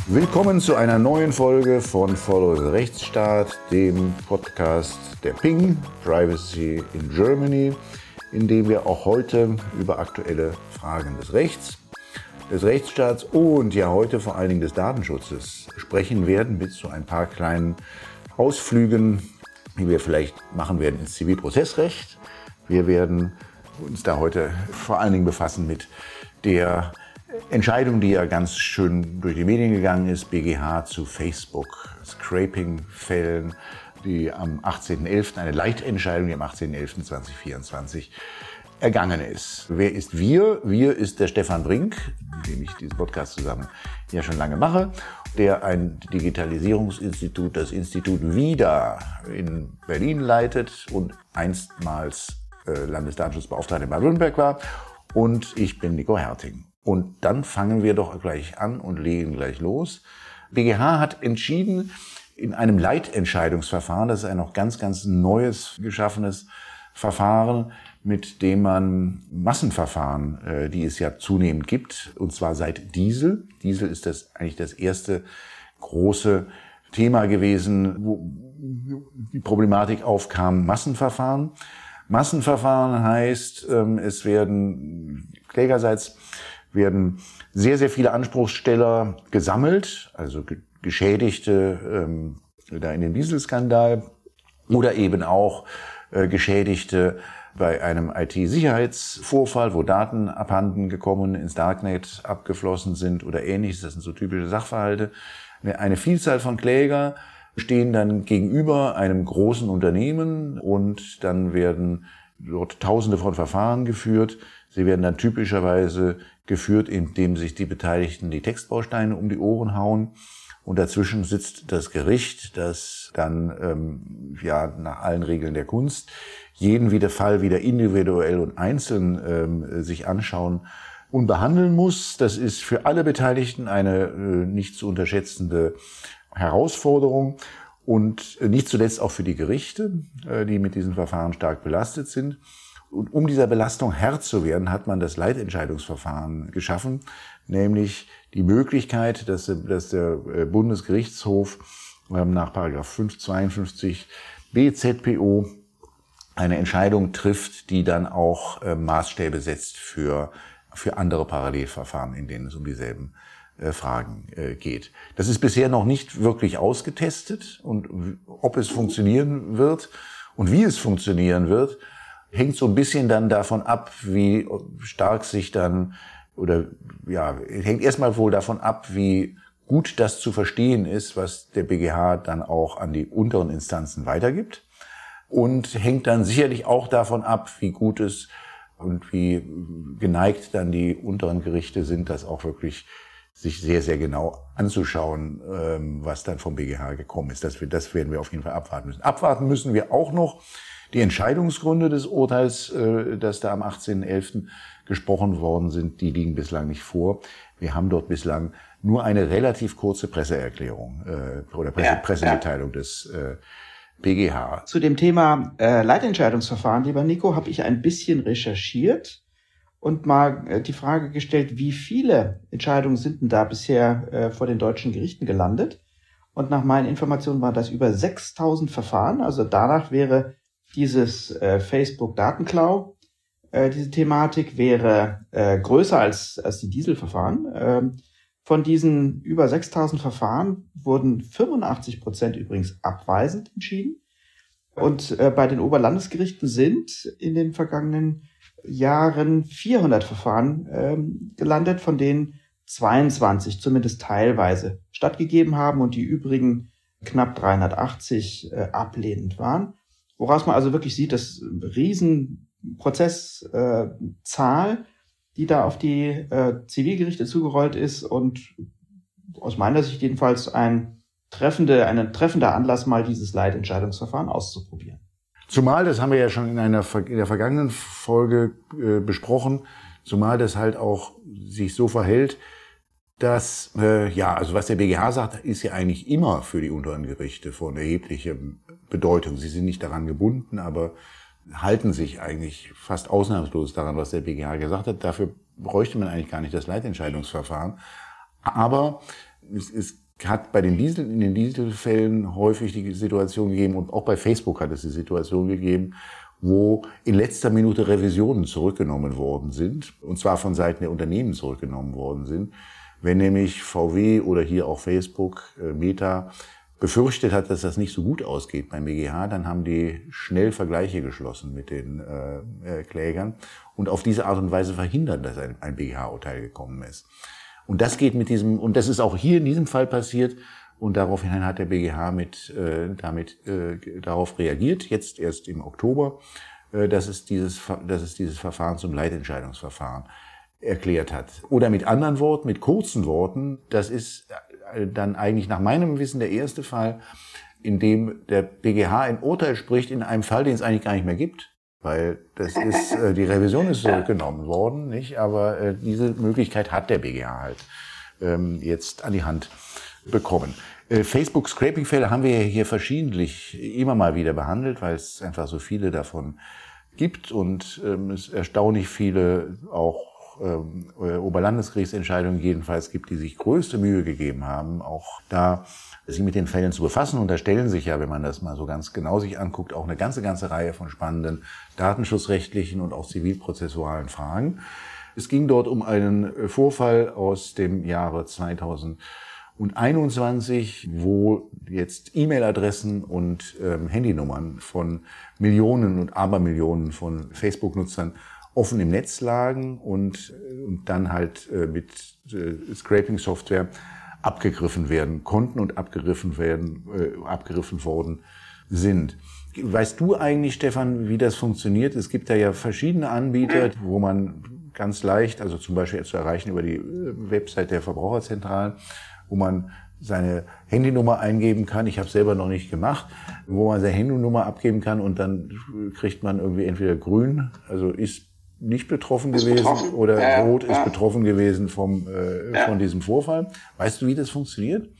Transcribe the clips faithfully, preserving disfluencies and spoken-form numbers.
Willkommen zu einer neuen Folge von Follow the Rechtsstaat, dem Podcast der Ping, Privacy in Germany, in dem wir auch heute über aktuelle Fragen des Rechts, des Rechtsstaats und ja heute vor allen Dingen des Datenschutzes sprechen werden, mit so ein paar kleinen Ausflügen, die wir vielleicht machen werden ins Zivilprozessrecht. Wir werden uns da heute vor allen Dingen befassen mit der Entscheidung, die ja ganz schön durch die Medien gegangen ist, B G H zu Facebook-Scraping-Fällen, die am achtzehnten elften eine Leitentscheidung, die am achtzehnten elften zweitausendvierundzwanzig ergangen ist. Wer ist wir? Wir ist der Stefan Brink, mit dem ich diesen Podcast zusammen ja schon lange mache, der ein Digitalisierungsinstitut, das Institut WIDA in Berlin leitet und einstmals äh, Landesdatenschutzbeauftragter in Baden-Württemberg war. Und ich bin Nico Herting. Und dann fangen wir doch gleich an und legen gleich los. B G H hat entschieden in einem Leitentscheidungsverfahren, das ist ein noch ganz, ganz neues geschaffenes Verfahren, mit dem man Massenverfahren, die es ja zunehmend gibt, und zwar seit Diesel. Diesel ist das eigentlich das erste große Thema gewesen, wo die Problematik aufkam, Massenverfahren. Massenverfahren heißt, es werden klägerseits werden sehr, sehr viele Anspruchssteller gesammelt, also Geschädigte ähm, da in dem Dieselskandal oder eben auch äh, Geschädigte bei einem I T-Sicherheitsvorfall, wo Daten abhanden gekommen, ins Darknet abgeflossen sind oder ähnliches. Das sind so typische Sachverhalte. Eine Vielzahl von Kläger stehen dann gegenüber einem großen Unternehmen und dann werden dort Tausende von Verfahren geführt. Sie werden dann typischerweise geführt, indem sich die Beteiligten die Textbausteine um die Ohren hauen. Und dazwischen sitzt das Gericht, das dann ähm, ja nach allen Regeln der Kunst jeden wieder Fall wieder individuell und einzeln ähm, sich anschauen und behandeln muss. Das ist für alle Beteiligten eine äh, nicht zu unterschätzende Herausforderung und äh, nicht zuletzt auch für die Gerichte, äh, die mit diesen Verfahren stark belastet sind. Und um dieser Belastung Herr zu werden, hat man das Leitentscheidungsverfahren geschaffen, nämlich die Möglichkeit, dass, dass der Bundesgerichtshof nach Paragraph fünfhundertzweiundfünfzig B Z P O eine Entscheidung trifft, die dann auch Maßstäbe setzt für, für andere Parallelverfahren, in denen es um dieselben Fragen geht. Das ist bisher noch nicht wirklich ausgetestet und ob es funktionieren wird und wie es funktionieren wird, hängt so ein bisschen dann davon ab, wie stark sich dann, oder ja, hängt erstmal wohl davon ab, wie gut das zu verstehen ist, was der B G H dann auch an die unteren Instanzen weitergibt. Und hängt dann sicherlich auch davon ab, wie gut es und wie geneigt dann die unteren Gerichte sind, das auch wirklich sich sehr, sehr genau anzuschauen, was dann vom B G H gekommen ist. Das, das werden wir auf jeden Fall abwarten müssen. Abwarten müssen wir auch noch die Entscheidungsgründe des Urteils, das da am achtzehnten elften gesprochen worden sind, die liegen bislang nicht vor. Wir haben dort bislang nur eine relativ kurze Presseerklärung oder Presse, ja, Pressemitteilung ja. des B G H. Zu dem Thema äh, Leitentscheidungsverfahren, lieber Nico, habe ich ein bisschen recherchiert und mal äh, die Frage gestellt, wie viele Entscheidungen sind denn da bisher äh, vor den deutschen Gerichten gelandet? Und nach meinen Informationen waren das über sechstausend Verfahren. Also danach wäre dieses äh, Facebook-Datenklau, äh, diese Thematik wäre äh, größer als, als die Dieselverfahren. Ähm, von diesen über sechstausend Verfahren wurden fünfundachtzig Prozent übrigens abweisend entschieden. Und äh, bei den Oberlandesgerichten sind in den vergangenen Jahren vierhundert Verfahren ähm, gelandet, von denen zweiundzwanzig zumindest teilweise stattgegeben haben und die übrigen knapp dreihundertachtzig äh, ablehnend waren. Woraus man also wirklich sieht, dass Riesenprozesszahl, äh, Zahl, die da auf die äh, Zivilgerichte zugerollt ist und aus meiner Sicht jedenfalls ein treffende, ein treffender Anlass, mal dieses Leitentscheidungsverfahren auszuprobieren. Zumal, das haben wir ja schon in einer in der vergangenen Folge äh, besprochen, zumal das halt auch sich so verhält, dass, äh, ja, also was der B G H sagt, ist ja eigentlich immer für die unteren Gerichte von erheblicher Bedeutung. Sie sind nicht daran gebunden, aber halten sich eigentlich fast ausnahmslos daran, was der B G H gesagt hat. Dafür bräuchte man eigentlich gar nicht das Leitentscheidungsverfahren. Aber es, es hat bei den Diesel, in den Dieselfällen häufig die Situation gegeben und auch bei Facebook hat es die Situation gegeben, wo in letzter Minute Revisionen zurückgenommen worden sind, und zwar von Seiten der Unternehmen zurückgenommen worden sind. Wenn nämlich V W oder hier auch Facebook, äh, Meta, befürchtet hat, dass das nicht so gut ausgeht beim B G H, dann haben die schnell Vergleiche geschlossen mit den äh, Klägern und auf diese Art und Weise verhindert, dass ein, ein B G H-Urteil gekommen ist. Und das geht mit diesem, und das ist auch hier in diesem Fall passiert, und daraufhin hat der B G H mit, äh, damit, äh, darauf reagiert, jetzt erst im Oktober, äh, dass es dieses, dass es dieses Verfahren zum Leitentscheidungsverfahren erklärt hat. Oder mit anderen Worten, mit kurzen Worten, das ist dann eigentlich nach meinem Wissen der erste Fall, in dem der B G H ein Urteil spricht in einem Fall, den es eigentlich gar nicht mehr gibt. Weil das ist, äh, die Revision ist zurückgenommen worden, nicht? Aber äh, diese Möglichkeit hat der B G H halt ähm, jetzt an die Hand bekommen. Äh, Facebook-Scraping-Fälle haben wir ja hier verschiedentlich immer mal wieder behandelt, weil es einfach so viele davon gibt und ähm, es erstaunlich viele auch ähm, Oberlandesgerichtsentscheidungen jedenfalls gibt, die sich größte Mühe gegeben haben, auch da sich mit den Fällen zu befassen. Und da stellen sich ja, wenn man das mal so ganz genau sich anguckt, auch eine ganze, ganze Reihe von spannenden datenschutzrechtlichen und auch zivilprozessualen Fragen. Es ging dort um einen Vorfall aus dem Jahre zweitausendeinundzwanzig, wo jetzt E-Mail-Adressen und ähm, Handynummern von Millionen und Abermillionen von Facebook-Nutzern offen im Netz lagen und, und dann halt äh, mit äh, Scraping-Software abgegriffen werden konnten und abgegriffen werden, äh, abgegriffen worden sind. Weißt du eigentlich, Stefan, wie das funktioniert? Es gibt da ja verschiedene Anbieter, wo man ganz leicht, also zum Beispiel zu erreichen über die Website der Verbraucherzentralen, wo man seine Handynummer eingeben kann. Ich habe es selber noch nicht gemacht, wo man seine Handynummer abgeben kann und dann kriegt man irgendwie entweder grün, also ist nicht betroffen ist gewesen betroffen. oder ja, rot ja. ist betroffen gewesen vom äh, ja. von diesem Vorfall. Weißt du, wie das funktioniert?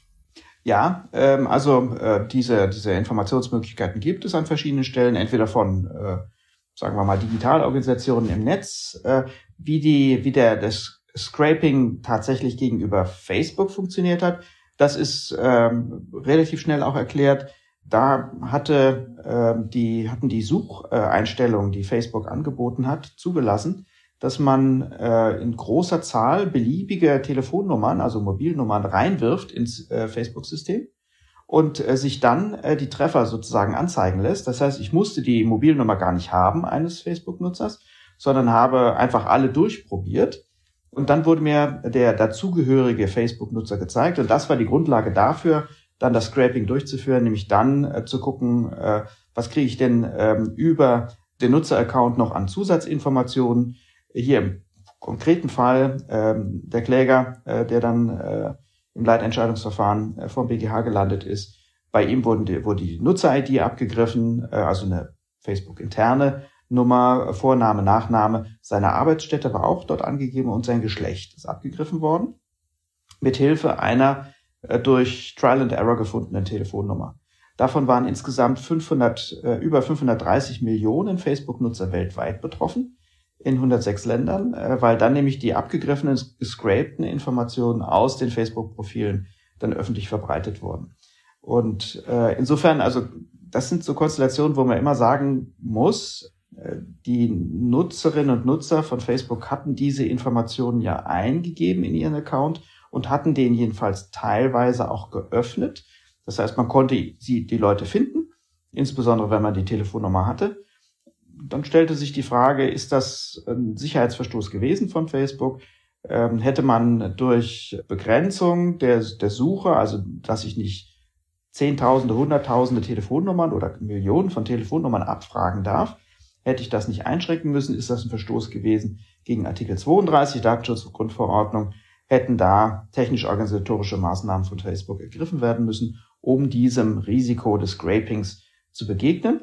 Ja, ähm, also äh, diese diese Informationsmöglichkeiten gibt es an verschiedenen Stellen, entweder von äh, sagen wir mal Digitalorganisationen im Netz, äh, wie die wie der das Scraping tatsächlich gegenüber Facebook funktioniert hat. Das ist ähm, relativ schnell auch erklärt. Da hatte äh, die hatten die Sucheinstellungen, die Facebook angeboten hat, zugelassen, dass man äh, in großer Zahl beliebige Telefonnummern, also Mobilnummern, reinwirft ins äh, Facebook-System und äh, sich dann äh, die Treffer sozusagen anzeigen lässt. Das heißt, ich musste die Mobilnummer gar nicht haben eines Facebook-Nutzers, sondern habe einfach alle durchprobiert. Und dann wurde mir der dazugehörige Facebook-Nutzer gezeigt. Und das war die Grundlage dafür, dann das Scraping durchzuführen, nämlich dann äh, zu gucken, äh, was kriege ich denn ähm, über den Nutzeraccount noch an Zusatzinformationen. Hier im konkreten Fall ähm, der Kläger, äh, der dann äh, im Leitentscheidungsverfahren äh, vom B G H gelandet ist. Bei ihm wurden die, wurde die Nutzer-I D abgegriffen, äh, also eine Facebook-interne Nummer, Vorname, Nachname. Seine Arbeitsstätte war auch dort angegeben und sein Geschlecht ist abgegriffen worden. Mithilfe einer äh, durch Trial and Error gefundenen Telefonnummer. Davon waren insgesamt fünfhundert, äh, über fünfhundertdreißig Millionen Facebook-Nutzer weltweit betroffen, in hundertsechs Ländern, äh, weil dann nämlich die abgegriffenen, gescrapten Informationen aus den Facebook-Profilen dann öffentlich verbreitet wurden. Und äh, insofern, also das sind so Konstellationen, wo man immer sagen muss, äh, die Nutzerinnen und Nutzer von Facebook hatten diese Informationen ja eingegeben in ihren Account und hatten den jedenfalls teilweise auch geöffnet. Das heißt, man konnte sie, die Leute finden, insbesondere wenn man die Telefonnummer hatte. Dann stellte sich die Frage, ist das ein Sicherheitsverstoß gewesen von Facebook? Ähm, hätte man durch Begrenzung der, der Suche, also dass ich nicht Zehntausende, Hunderttausende Telefonnummern oder Millionen von Telefonnummern abfragen darf, hätte ich das nicht einschränken müssen? Ist das ein Verstoß gewesen gegen Artikel zweiunddreißig Datenschutzgrundverordnung? Hätten da technisch-organisatorische Maßnahmen von Facebook ergriffen werden müssen, um diesem Risiko des Scrapings zu begegnen?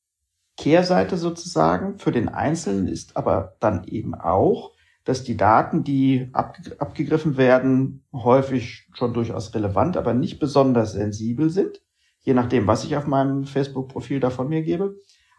Kehrseite sozusagen für den Einzelnen ist aber dann eben auch, dass die Daten, die abgegriffen werden, häufig schon durchaus relevant, aber nicht besonders sensibel sind, je nachdem, was ich auf meinem Facebook-Profil da von mir gebe.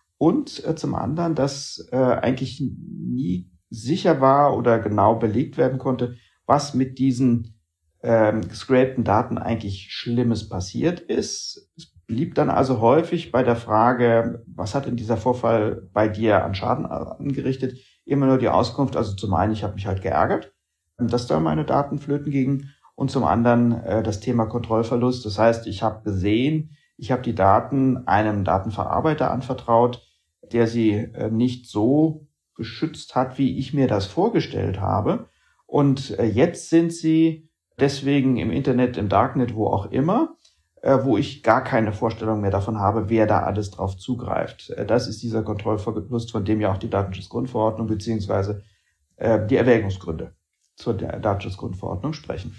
Und äh, zum anderen, dass äh, eigentlich nie sicher war oder genau belegt werden konnte, was mit diesen ähm, gescrapten Daten eigentlich Schlimmes passiert ist. Es blieb dann also häufig bei der Frage, was hat denn dieser Vorfall bei dir an Schaden angerichtet, immer nur die Auskunft, also zum einen, ich habe mich halt geärgert, dass da meine Daten flöten gingen, und zum anderen äh, das Thema Kontrollverlust. Das heißt, ich habe gesehen, ich habe die Daten einem Datenverarbeiter anvertraut, der sie äh, nicht so geschützt hat, wie ich mir das vorgestellt habe. Und äh, jetzt sind sie deswegen im Internet, im Darknet, wo auch immer, äh, wo ich gar keine Vorstellung mehr davon habe, wer da alles drauf zugreift. Äh, das ist dieser Kontrollverlust, von dem ja auch die Datenschutzgrundverordnung beziehungsweise äh, die Erwägungsgründe zur Datenschutzgrundverordnung sprechen.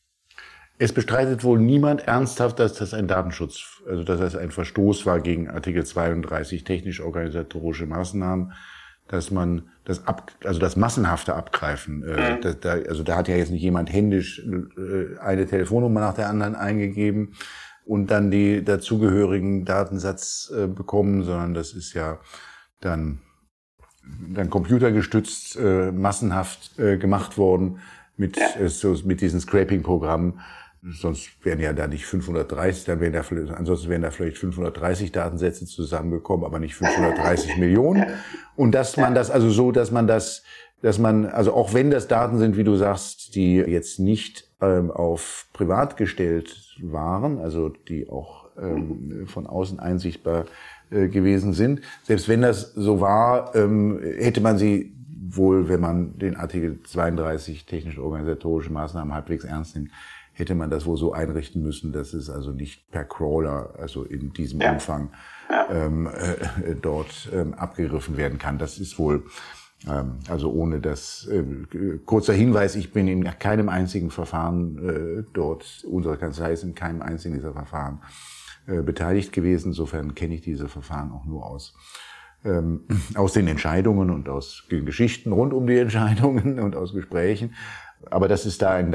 Es bestreitet wohl niemand ernsthaft, dass das ein Datenschutz, also dass das ein Verstoß war gegen Artikel zweiunddreißig technisch-organisatorische Maßnahmen, dass man das ab, also das massenhafte Abgreifen, äh, da, da, also da hat ja jetzt nicht jemand händisch äh, eine Telefonnummer nach der anderen eingegeben und dann die dazugehörigen Datensatz äh, bekommen, sondern das ist ja dann dann computergestützt äh, massenhaft äh, gemacht worden mit ja. äh, so mit diesen Scraping-Programmen. Sonst wären ja da nicht fünfhundertdreißig, dann wären da ansonsten wären da vielleicht fünfhundertdreißig Datensätze zusammengekommen, aber nicht fünfhundertdreißig Millionen. Und dass man das also so, dass man das, dass man also auch wenn das Daten sind, wie du sagst, die jetzt nicht ähm, auf privat gestellt waren, also die auch ähm, von außen einsichtbar äh, gewesen sind, selbst wenn das so war, ähm, hätte man sie wohl, wenn man den Artikel zweiunddreißig technisch-organisatorische Maßnahmen halbwegs ernst nimmt, hätte man das wohl so einrichten müssen, dass es also nicht per Crawler, also in diesem ja. Umfang, ja. Ähm, äh, dort ähm, abgegriffen werden kann. Das ist wohl, ähm, also ohne das, äh, kurzer Hinweis, ich bin in keinem einzigen Verfahren äh, dort, unsere Kanzlei ist in keinem einzigen dieser Verfahren äh, beteiligt gewesen. Insofern kenne ich diese Verfahren auch nur aus. Ähm, aus den Entscheidungen und aus den Geschichten rund um die Entscheidungen und aus Gesprächen. Aber dass es da einen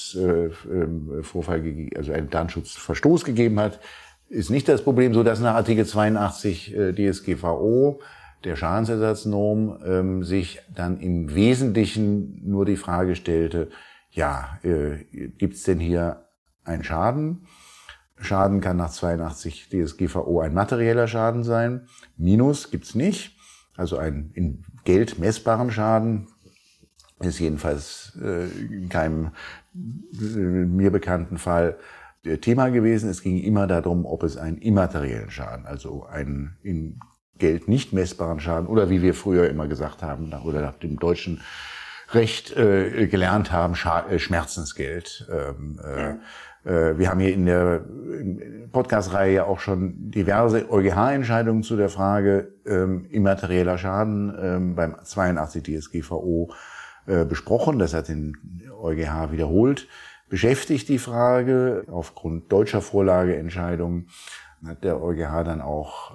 Datenschutzvorfall, äh, also einen Datenschutzverstoß gegeben hat, ist nicht das Problem, so dass nach Artikel zweiundachtzig äh, D S G V O, der Schadensersatznorm, ähm, sich dann im Wesentlichen nur die Frage stellte, ja, äh, gibt es denn hier einen Schaden? Schaden kann nach zweiundachtzig D S G V O ein materieller Schaden sein. Minus gibt's nicht, also einen in Geld messbaren Schaden. Ist jedenfalls äh, in keinem äh, mir bekannten Fall äh, Thema gewesen. Es ging immer darum, ob es einen immateriellen Schaden, also einen in Geld nicht messbaren Schaden oder wie wir früher immer gesagt haben nach, oder nach dem deutschen Recht äh, gelernt haben, Scha- äh, Schmerzensgeld. Ähm, äh, äh, wir haben hier in der Podcast-Reihe ja auch schon diverse EuGH-Entscheidungen zu der Frage ähm, immaterieller Schaden ähm, beim zweiundachtzig D S G V O besprochen. Das hat den EuGH wiederholt beschäftigt, die Frage. Aufgrund deutscher Vorlageentscheidungen hat der EuGH dann auch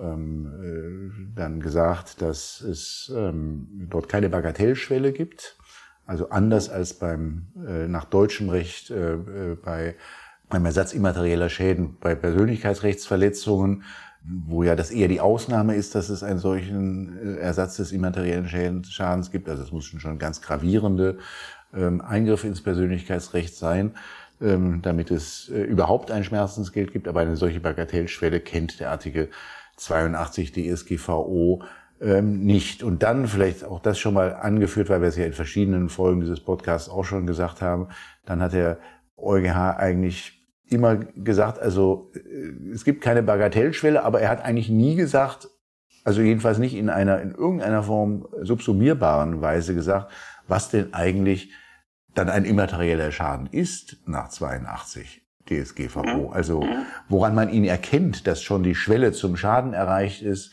ähm, dann gesagt, dass es ähm, dort keine Bagatellschwelle gibt. Also anders als beim äh, nach deutschem Recht äh, bei beim Ersatz immaterieller Schäden bei Persönlichkeitsrechtsverletzungen, wo ja das eher die Ausnahme ist, dass es einen solchen Ersatz des immateriellen Schadens gibt. Also es muss schon ganz gravierende ähm, Eingriffe ins Persönlichkeitsrecht sein, ähm, damit es äh, überhaupt ein Schmerzensgeld gibt. Aber eine solche Bagatellschwelle kennt der Artikel zweiundachtzig D S G V O ähm, nicht. Und dann vielleicht auch das schon mal angeführt, weil wir es ja in verschiedenen Folgen dieses Podcasts auch schon gesagt haben, dann hat der EuGH eigentlich immer gesagt, also es gibt keine Bagatellschwelle, aber er hat eigentlich nie gesagt, also jedenfalls nicht in einer in irgendeiner Form subsumierbaren Weise gesagt, was denn eigentlich dann ein immaterieller Schaden ist nach zweiundachtzig D S G V O. Also woran man ihn erkennt, dass schon die Schwelle zum Schaden erreicht ist.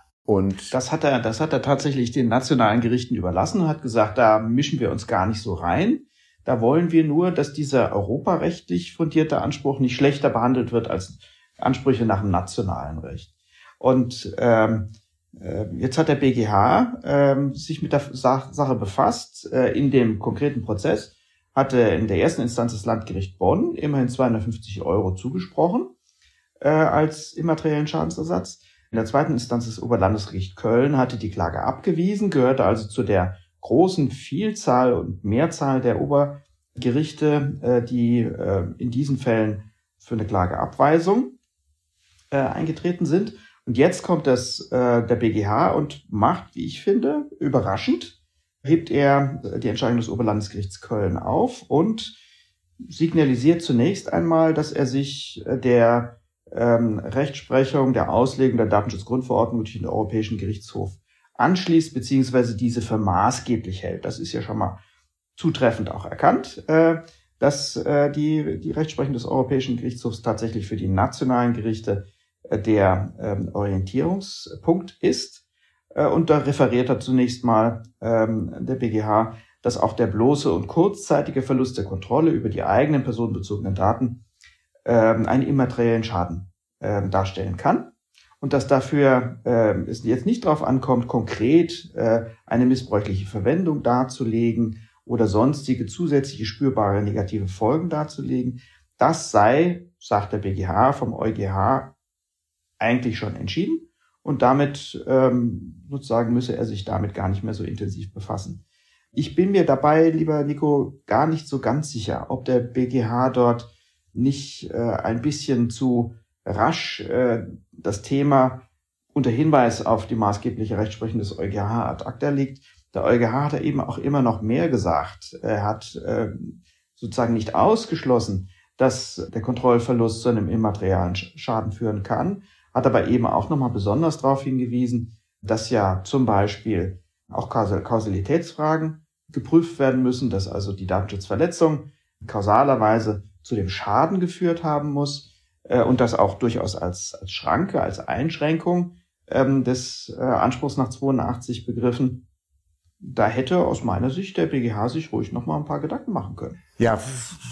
Und das hat er, das hat er tatsächlich den nationalen Gerichten überlassen und hat gesagt, da mischen wir uns gar nicht so rein. Da wollen wir nur, dass dieser europarechtlich fundierte Anspruch nicht schlechter behandelt wird als Ansprüche nach dem nationalen Recht. Und ähm, äh, jetzt hat der B G H ähm, sich mit der Sa- Sache befasst. Äh, in dem konkreten Prozess hatte in der ersten Instanz das Landgericht Bonn immerhin zweihundertfünfzig Euro zugesprochen äh, als immateriellen Schadensersatz. In der zweiten Instanz das Oberlandesgericht Köln hatte die Klage abgewiesen, gehörte also zu der großen Vielzahl und Mehrzahl der Ober, Gerichte, äh, die äh, in diesen Fällen für eine Klageabweisung äh, eingetreten sind. Und jetzt kommt das äh, der B G H und macht, wie ich finde, überraschend, hebt er die Entscheidung des Oberlandesgerichts Köln auf und signalisiert zunächst einmal, dass er sich der ähm, Rechtsprechung, der Auslegung der Datenschutzgrundverordnung durch den Europäischen Gerichtshof anschließt, beziehungsweise diese für maßgeblich hält. Das ist ja schon mal zutreffend auch erkannt, äh, dass äh, die, die Rechtsprechung des Europäischen Gerichtshofs tatsächlich für die nationalen Gerichte äh, der ähm, Orientierungspunkt ist. Äh, und da referiert er zunächst mal ähm, der B G H, dass auch der bloße und kurzzeitige Verlust der Kontrolle über die eigenen personenbezogenen Daten ähm, einen immateriellen Schaden ähm, darstellen kann und dass dafür ähm, es jetzt nicht darauf ankommt, konkret äh, eine missbräuchliche Verwendung darzulegen oder sonstige zusätzliche spürbare negative Folgen darzulegen. Das sei, sagt der B G H, vom EuGH eigentlich schon entschieden und damit ähm, sozusagen müsse er sich damit gar nicht mehr so intensiv befassen. Ich bin mir dabei, lieber Nico, gar nicht so ganz sicher, ob der B G H dort nicht äh, ein bisschen zu rasch äh, das Thema unter Hinweis auf die maßgebliche Rechtsprechung des EuGH ad acta legt. Der EuGH hat er eben auch immer noch mehr gesagt. Er hat äh, sozusagen nicht ausgeschlossen, dass der Kontrollverlust zu einem immateriellen Schaden führen kann, hat aber eben auch nochmal besonders darauf hingewiesen, dass ja zum Beispiel auch Kausalitätsfragen geprüft werden müssen, dass also die Datenschutzverletzung kausalerweise zu dem Schaden geführt haben muss äh, und das auch durchaus als, als Schranke, als Einschränkung ähm, des äh, Anspruchs nach zweiundachtzig begriffen. Da hätte aus meiner Sicht der B G H sich ruhig noch mal ein paar Gedanken machen können. Ja,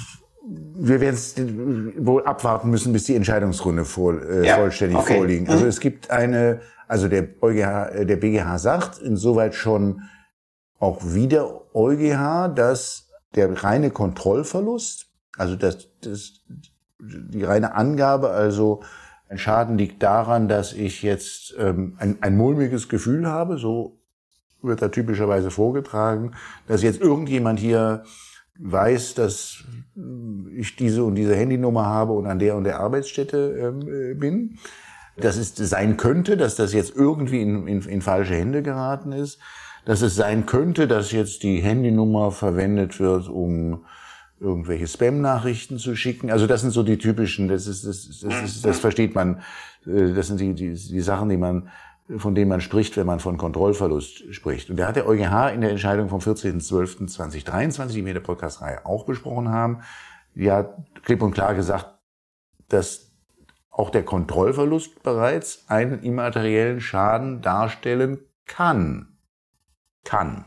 wir werden es wohl abwarten müssen, bis die Entscheidungsrunde voll, äh, ja, vollständig okay. vorliegen. Also es gibt eine, also der EuGH, der B G H sagt insoweit schon auch wieder EuGH, dass der reine Kontrollverlust, also das, das, die reine Angabe, also ein Schaden liegt daran, dass ich jetzt ähm, ein, ein mulmiges Gefühl habe, so wird da typischerweise vorgetragen, dass jetzt irgendjemand hier weiß, dass ich diese und diese Handynummer habe und an der und der Arbeitsstätte ähm, bin. Dass es sein könnte, dass das jetzt irgendwie in, in, in falsche Hände geraten ist. Dass es sein könnte, dass jetzt die Handynummer verwendet wird, um irgendwelche Spam-Nachrichten zu schicken. Also das sind so die typischen, das ist, das, ist, das, ist, das versteht man, das sind die, die, die Sachen, die man, von denen man spricht, wenn man von Kontrollverlust spricht. Und da hat der EuGH in der Entscheidung vom vierzehnten zwölften zweitausenddreiundzwanzig, die wir in der Podcast-Reihe auch besprochen haben, ja klipp und klar gesagt, dass auch der Kontrollverlust bereits einen immateriellen Schaden darstellen kann. Kann.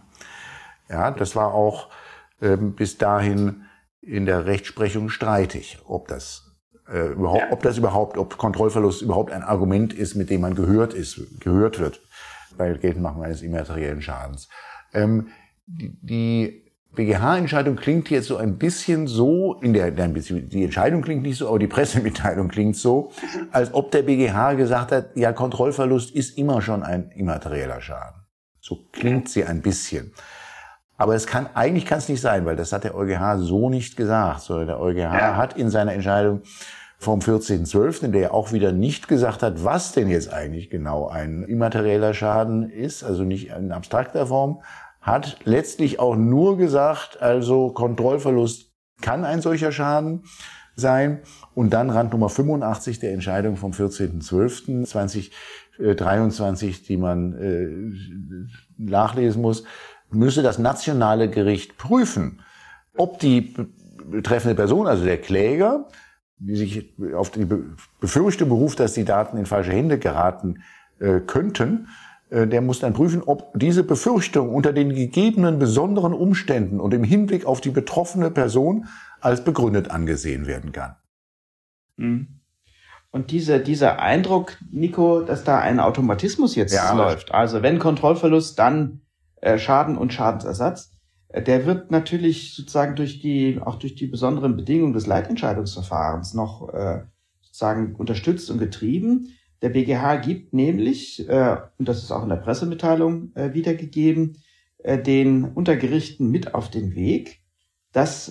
Ja, das war auch ähm, bis dahin in der Rechtsprechung streitig, ob das äh, überhaupt, ob das überhaupt, ob Kontrollverlust überhaupt ein Argument ist, mit dem man gehört ist, gehört wird bei Geltendmachung eines immateriellen Schadens. Ähm, die, die B G H-Entscheidung klingt jetzt so ein bisschen so, in der, die Entscheidung klingt nicht so, aber die Pressemitteilung klingt so, als ob der B G H gesagt hat, ja, Kontrollverlust ist immer schon ein immaterieller Schaden. So klingt sie ein bisschen. Aber es kann, eigentlich kann es nicht sein, weil das hat der EuGH so nicht gesagt, sondern der EuGH ja. hat in seiner Entscheidung vom vierzehnten zwölften, in der er auch wieder nicht gesagt hat, was denn jetzt eigentlich genau ein immaterieller Schaden ist, also nicht in abstrakter Form, hat letztlich auch nur gesagt, also Kontrollverlust kann ein solcher Schaden sein. Und dann Randnummer fünfundachtzig der Entscheidung vom vierzehnten zwölften zweitausenddreiundzwanzig, die man äh, nachlesen muss, müsse das nationale Gericht prüfen, ob die betreffende Person, also der Kläger, die sich auf die Befürchtung beruft, dass die Daten in falsche Hände geraten äh, könnten, der muss dann prüfen, ob diese Befürchtung unter den gegebenen besonderen Umständen und im Hinblick auf die betroffene Person als begründet angesehen werden kann. Und dieser, dieser Eindruck, Nico, dass da ein Automatismus jetzt ja, läuft, also wenn Kontrollverlust, dann äh, Schaden und Schadensersatz, äh, der wird natürlich sozusagen durch die, auch durch die besonderen Bedingungen des Leitentscheidungsverfahrens noch äh, sozusagen unterstützt und getrieben. Der B G H gibt nämlich, äh, und das ist auch in der Pressemitteilung äh, wiedergegeben, äh, den Untergerichten mit auf den Weg, dass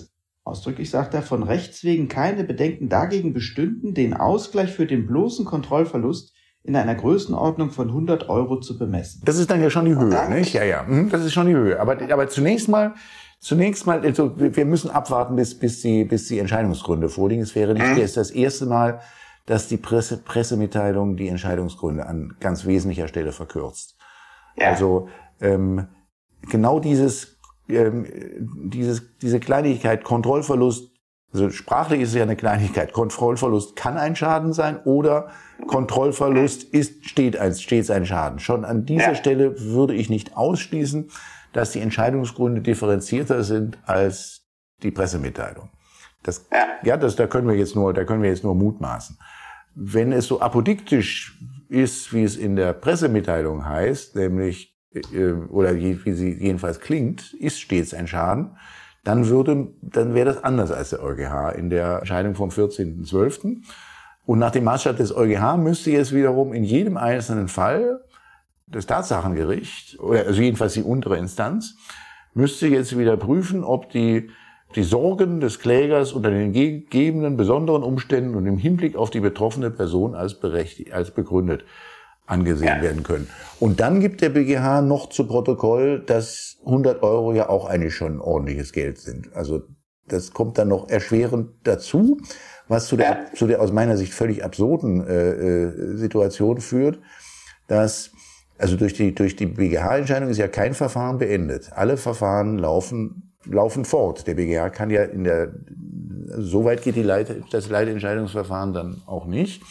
ausdrücklich sagt er, von Rechts wegen keine Bedenken dagegen bestünden, den Ausgleich für den bloßen Kontrollverlust in einer Größenordnung von hundert Euro zu bemessen. Das ist dann ja schon die Höhe, nicht? Ja, ja, das ist schon die Höhe. Aber, aber zunächst mal, zunächst mal, also wir müssen abwarten, bis, bis die, bis die Entscheidungsgründe vorliegen. Es wäre nicht mhm. erst das erste Mal, dass die Presse, Pressemitteilung die Entscheidungsgründe an ganz wesentlicher Stelle verkürzt. Ja. Also ähm, genau dieses, ähm, dieses, diese Kleinigkeit Kontrollverlust. Also sprachlich ist es ja eine Kleinigkeit. Kontrollverlust kann ein Schaden sein oder Kontrollverlust ist steht ein, stets ein Schaden. Schon an dieser ja. Stelle würde ich nicht ausschließen, dass die Entscheidungsgründe differenzierter sind als die Pressemitteilung. Das, ja, ja das, da können wir jetzt nur, da können wir jetzt nur mutmaßen. Wenn es so apodiktisch ist, wie es in der Pressemitteilung heißt, nämlich, äh, oder wie sie jedenfalls klingt, ist stets ein Schaden, dann würde, dann wäre das anders als der EuGH in der Entscheidung vom vierzehnten zwölften Und nach dem Maßstab des EuGH müsste jetzt wiederum in jedem einzelnen Fall das Tatsachengericht, oder also jedenfalls die untere Instanz, müsste jetzt wieder prüfen, ob die, die Sorgen des Klägers unter den gegebenen besonderen Umständen und im Hinblick auf die betroffene Person als berechtigt, als begründet angesehen ja. werden können. Und dann gibt der BGH noch zu Protokoll, dass hundert Euro ja auch eigentlich schon ordentliches Geld sind. Also das kommt dann noch erschwerend dazu, was zu der, ja. zu der aus meiner Sicht völlig absurden äh, Situation führt, dass also durch die durch die BGH-Entscheidung ist ja kein Verfahren beendet. Alle Verfahren laufen laufen fort. Der BGH kann ja in der so weit geht die Leit, das Leitentscheidungsverfahren dann auch nicht.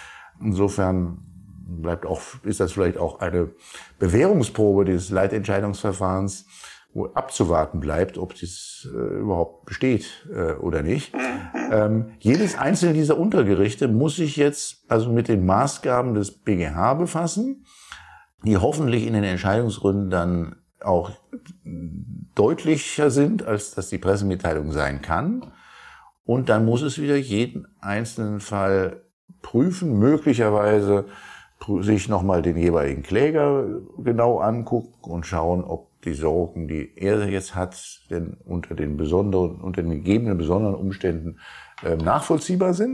Insofern bleibt auch, ist das vielleicht auch eine Bewährungsprobe dieses Leitentscheidungsverfahrens, wo abzuwarten bleibt, ob das äh, überhaupt besteht äh, oder nicht. Ähm, jedes einzelne dieser Untergerichte muss sich jetzt also mit den Maßgaben des BGH befassen, die hoffentlich in den Entscheidungsgründen dann auch deutlicher sind, als das die Pressemitteilung sein kann. Und dann muss es wieder jeden einzelnen Fall prüfen, möglicherweise sich nochmal den jeweiligen Kläger genau angucken und schauen, ob die Sorgen, die er jetzt hat, denn unter den besonderen, unter den gegebenen besonderen Umständen äh, nachvollziehbar sind.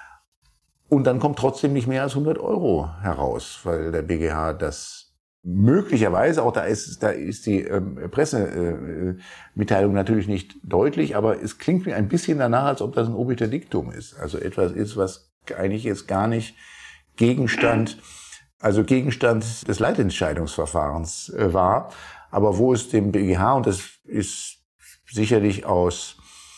Und dann kommt trotzdem nicht mehr als hundert Euro heraus, weil der BGH das möglicherweise, auch da ist, da ist die ähm, Pressemitteilung äh, natürlich nicht deutlich, aber es klingt mir ein bisschen danach, als ob das ein obiter Diktum ist. Also etwas ist, was eigentlich jetzt gar nicht Gegenstand, also Gegenstand des Leitentscheidungsverfahrens äh, war, aber wo es dem BGH, und das ist sicherlich aus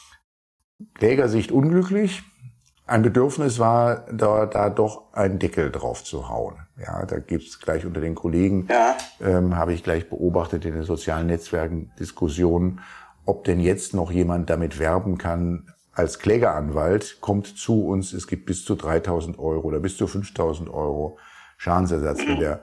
Klägersicht unglücklich, ein Bedürfnis war, da, da doch einen Deckel drauf zu hauen. Ja, da gibt's gleich unter den Kollegen, ja. ähm, habe ich gleich beobachtet in den sozialen Netzwerken Diskussionen, ob denn jetzt noch jemand damit werben kann, als Klägeranwalt kommt zu uns, es gibt bis zu dreitausend Euro oder bis zu fünftausend Euro Schadensersatz, wenn der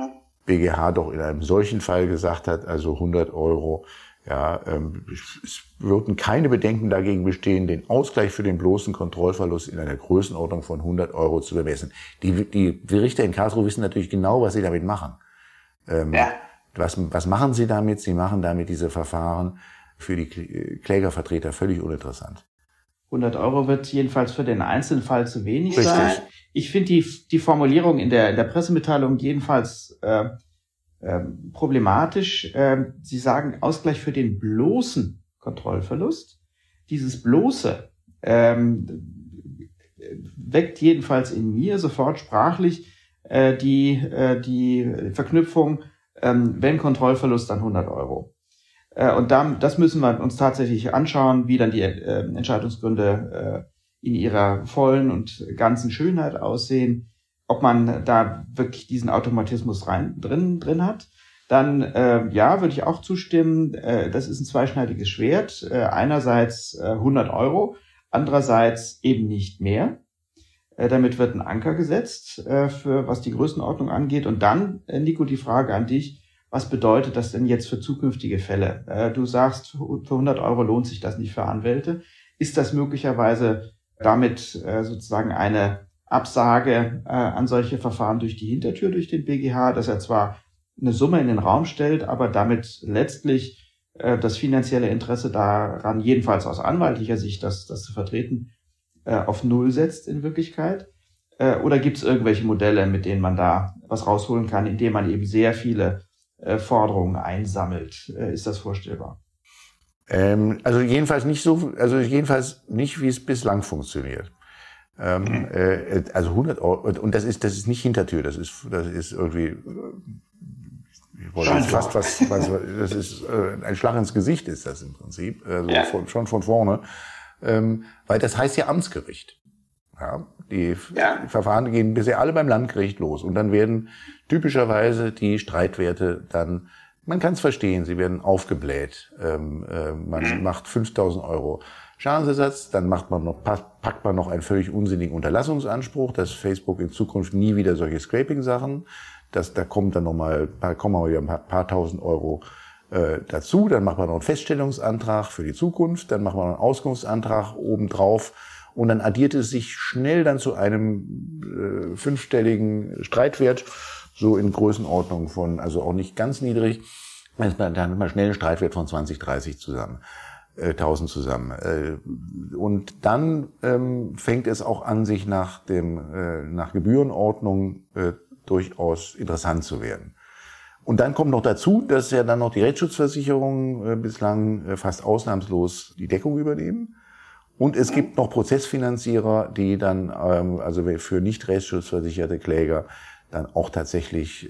BGH doch in einem solchen Fall gesagt hat, also hundert Euro, ja, ähm, es würden keine Bedenken dagegen bestehen, den Ausgleich für den bloßen Kontrollverlust in einer Größenordnung von hundert Euro zu bemessen. Die, die, die Richter in Karlsruhe wissen natürlich genau, was sie damit machen. Ähm, ja. was, was machen sie damit? Sie machen damit diese Verfahren für die Klägervertreter völlig uninteressant. hundert Euro wird jedenfalls für den Einzelfall zu wenig Richtig. sein. Ich finde die, die Formulierung in der, in der Pressemitteilung jedenfalls äh, äh, problematisch. Äh, Sie sagen Ausgleich für den bloßen Kontrollverlust. Dieses bloße ähm, weckt jedenfalls in mir sofort sprachlich äh, die, äh, die Verknüpfung, äh, wenn Kontrollverlust, dann hundert Euro. Und dann, das müssen wir uns tatsächlich anschauen, wie dann die äh, Entscheidungsgründe äh, in ihrer vollen und ganzen Schönheit aussehen, ob man da wirklich diesen Automatismus rein drin drin hat. Dann äh, ja, würde ich auch zustimmen. Äh, das ist ein zweischneidiges Schwert. Äh, einerseits äh, hundert Euro, andererseits eben nicht mehr. Äh, damit wird ein Anker gesetzt, äh, für was die Größenordnung angeht. Und dann, äh, Nico, die Frage an dich. Was bedeutet das denn jetzt für zukünftige Fälle? Äh, du sagst, für hundert Euro lohnt sich das nicht für Anwälte. Ist das möglicherweise damit äh, sozusagen eine Absage äh, an solche Verfahren durch die Hintertür durch den BGH, dass er zwar eine Summe in den Raum stellt, aber damit letztlich äh, das finanzielle Interesse daran, jedenfalls aus anwaltlicher Sicht, das, das zu vertreten, äh, auf Null setzt in Wirklichkeit? Äh, oder gibt es irgendwelche Modelle, mit denen man da was rausholen kann, indem man eben sehr viele äh, Forderungen einsammelt? Äh, ist das vorstellbar? Ähm, also jedenfalls nicht so, also jedenfalls nicht, wie es bislang funktioniert. Ähm, mhm. äh, also hundert Euro, und das ist, das ist nicht Hintertür, das ist, das ist irgendwie, ich wollte jetzt fast was, was, das ist äh, ein Schlag ins Gesicht ist das im Prinzip, also ja. von, schon von vorne, ähm, weil das heißt ja Amtsgericht. Ja, die ja. Verfahren gehen bisher alle beim Landgericht los und dann werden typischerweise die Streitwerte dann, man kann es verstehen, sie werden aufgebläht. Ähm, äh, man mhm. macht fünftausend Euro Schadensersatz, dann macht man noch, packt man noch einen völlig unsinnigen Unterlassungsanspruch, dass Facebook in Zukunft nie wieder solche Scraping-Sachen, dass da kommt dann nochmal, da kommen mal wieder ein paar, paar tausend Euro äh, dazu, dann macht man noch einen Feststellungsantrag für die Zukunft, dann macht man noch einen Auskunftsantrag obendrauf und dann addiert es sich schnell dann zu einem äh, fünfstelligen Streitwert, so in Größenordnung von, also auch nicht ganz niedrig, dann hat man schnell einen Streitwert von zwanzig, dreißig zusammen. Tausend zusammen. Und dann ähm, fängt es auch an, sich nach dem äh, nach Gebührenordnung äh, durchaus interessant zu werden. Und dann kommt noch dazu, dass ja dann noch die Rechtsschutzversicherungen äh, bislang äh, fast ausnahmslos die Deckung übernehmen. Und es gibt noch Prozessfinanzierer, die dann ähm, also für nicht rechtsschutzversicherte Kläger dann auch tatsächlich